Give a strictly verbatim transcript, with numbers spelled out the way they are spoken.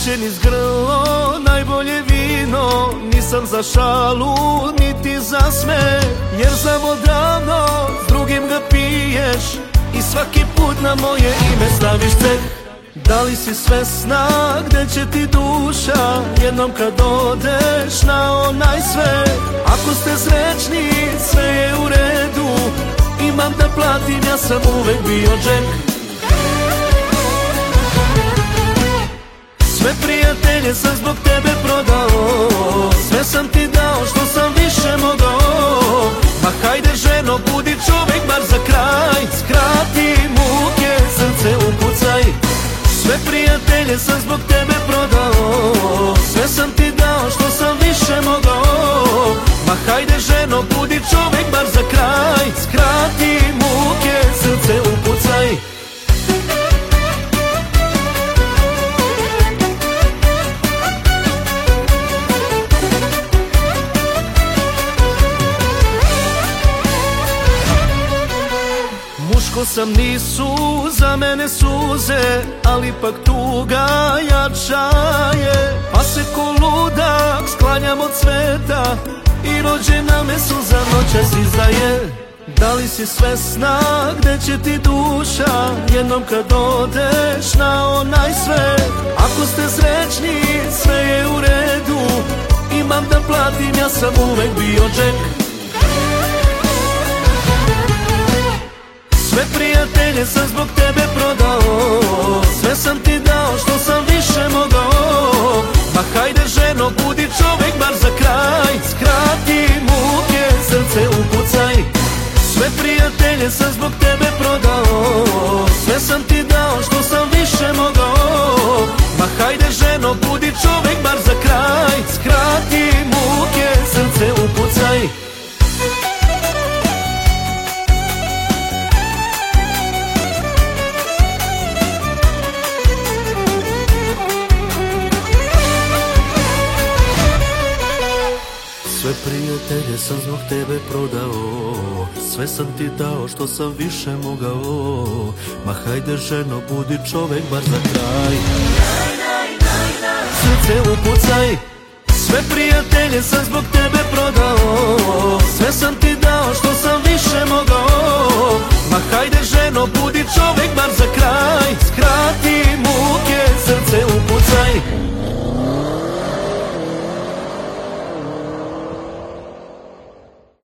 neće niz grlo najbolje vino. Nisam za šalu, niti za sme, jer znam odavno s drugim ga piješ i svaki put na moje ime staviš ceh. Da li si svesna gde će ti duša jednom kad odeš na onaj svet? Ako ste srećni, sve je u redu, imam da platim, ja sam uvek bio džek. Sve prijatelje sam zbog tebe prodao, sve sam ti dao što sam više mogao. Ma hajde ženo, budi čovek bar za kraj, skrati muke, srce ukucaj. Sve prijatelje sam zbog tebe prodao, sve sam ti dao što sam više mogao. Ma hajde ženo, budi čovek bar za kraj, skrati muke, srce ukucaj. Muško sam, nisu za mene suze, ali ipak tuga jača je. Pa se ko ludak sklanjam od sveta i rođena me suza noćas izdaje. Da li si svesna gde će ti duša jednom kad odeš na onaj svet? Ako ste srećni, sve je u redu, imam da platim, ja sam uvek bio džek. Sve prijatelje sam zbog tebe prodao, sve sam ti dao što sam više mogao. Ma hajde ženo, budi čovek bar za kraj, skrati muke, srce ukucaj. Sve prijatelje sam zbog tebe prodao, sve sam ti dao što sam više mogao. Ma hajde ženo, budi čovek bar za kraj, skrati muke, srce ukucaj. Sve prijatelje sam zbog tebe prodao, sve sam ti dao što sam više mogao. Ma hajde ženo, budi čovek bar za kraj, srce ukucaj. Sve prijatelje sam zbog tebe prodao, sve sam ti dao što sam više mogao. Ma hajde ženo, budi čovek bar za kraj, skrati muke, srce ukucaj.